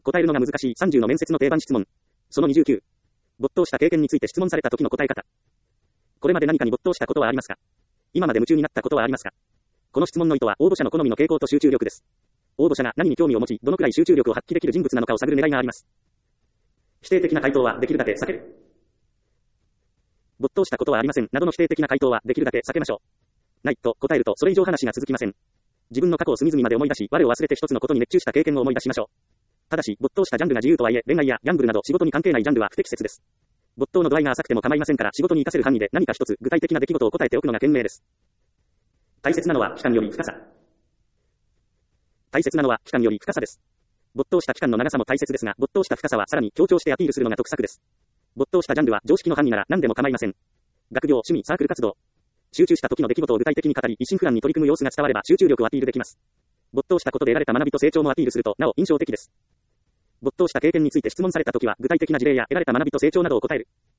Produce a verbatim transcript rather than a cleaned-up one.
答えるのが難しいさんじゅうの面接の定番質問。そのにじゅうきゅう。没頭した経験について質問された時の答え方。これまで何かに没頭したことはありますか？今まで夢中になったことはありますか？この質問の意図は応募者の好みの傾向と集中力です。応募者が何に興味を持ち、どのくらい集中力を発揮できる人物なのかを探る狙いがあります。否定的な回答はできるだけ避ける。没頭したことはありませんなどの否定的な回答はできるだけ避けましょう。ないと答えるとそれ以上話が続きません。自分の過去を隅々まで思い出し、我を忘れて一つのことに熱中した経験を思い出しましょう。ただし、没頭したジャンルが自由とはいえ、恋愛やギャンブルなど仕事に関係ないジャンルは不適切です。没頭の度合いが浅くても構いませんから、仕事に活かせる範囲で何か一つ具体的な出来事を答えておくのが賢明です。大切なのは期間より深さ。大切なのは期間より深さです。没頭した期間の長さも大切ですが、没頭した深さはさらに強調してアピールするのが得策です。没頭したジャンルは常識の範囲なら何でも構いません。学業、趣味、サークル活動。集中した時の出来事を具体的に語り、一心不乱に取り組む様子が伝われば集中力をアピールできます。没頭したことで得られた学びと成長もアピールすると、なお印象的です。没頭した経験について質問された時は、具体的な事例や得られた学びと成長などを答える。